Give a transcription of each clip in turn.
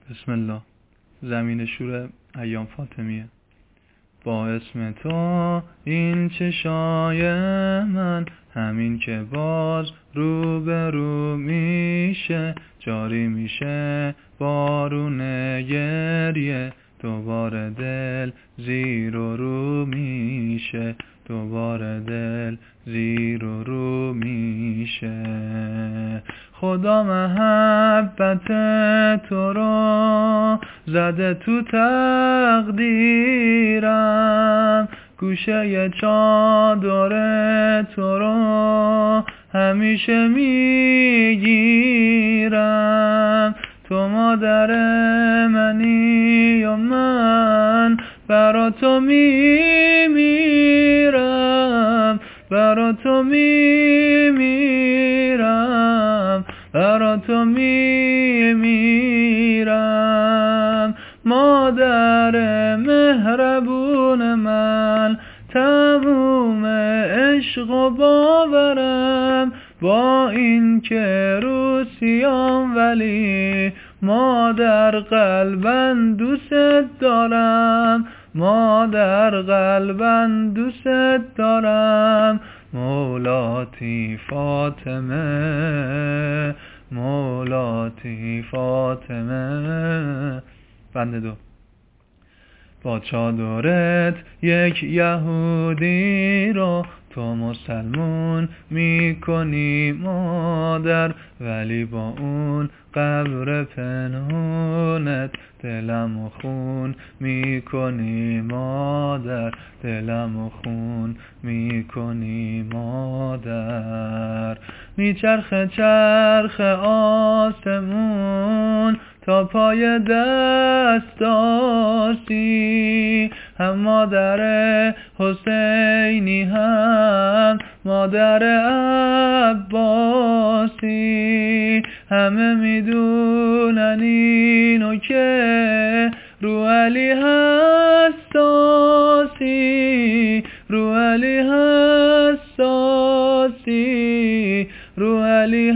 بسم الله. زمین شور ایام فاطمیه. با اسم تو این چشای من همین که باز رو به رو میشه، جاری میشه بارون گریه، دوباره دل زیر و رو میشه، دوباره دل زیر و رو میشه. خدا محبت تو رو زده تو تقدیرم، گوشه چادر تو رو همیشه میگیرم. تو مادر منی و من برا تو میمیرم، برا تو میمیرم، برا تو میمیرم. مادر مهربون من، تموم عشق و باورم، با این که روسیام ولی مادر قلبن دوست دارم، مادر قلبن دوست دارم. مولاتی فاطمه، مولاتی فاطمه. بند دو. با چادرت یک یهودی رو تو مسلمون میکنی مادر، ولی با اون قبر پنهونت دلم و خون میکنی مادر، دلم و خون میکنی مادر. میچرخه چرخ آسمون تا پای دستاسی، هم مادر حسینی هم مادر عباسی. همه میدونن اینو که رو علی حساسی، رو علی حساسی، رو علی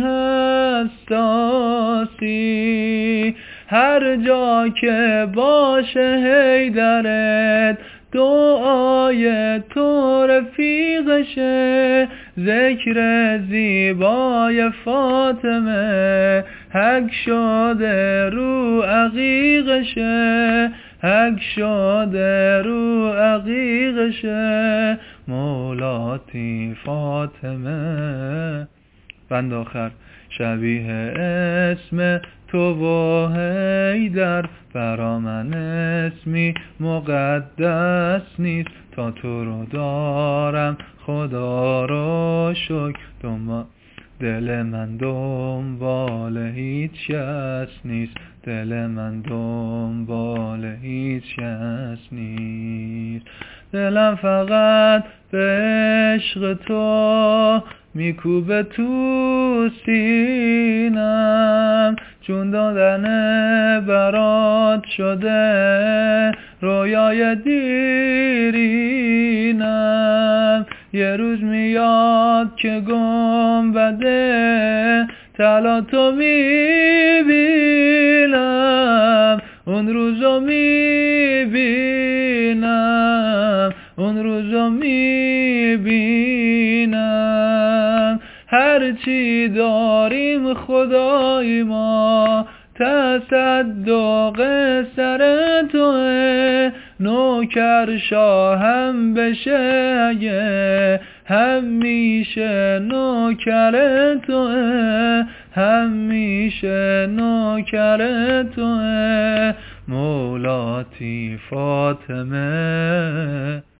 حساسی. هر جا که باشه حیدرت دعای تو رفیقشه، ذکر زیبای فاطمه حک شده رو عقیقشه، حک شده رو عقیقشه. مولاتی فاطمه. بند آخر. شبیه اسم تو و حیدر برا من اسمی مقدس نیست، تا تو رو دارم خدا رو شکر، دل من دنبال هیچ کس نیست، دل من دنبال هیچ کس نیست. دلم فقط به عشق تو میکوبه تو سینم، چون دادن برات شده رویای دیرینم. یه روز میاد که گنبده طلا تو میبینم، اون روزو میبینم، اون روزو میبینم. هرچی داریم خدای ما تصدق سر توه، نوکر شاهم بشه اگه همیشه نوکر توه، همیشه نوکر توه. مولاتی فاطمه.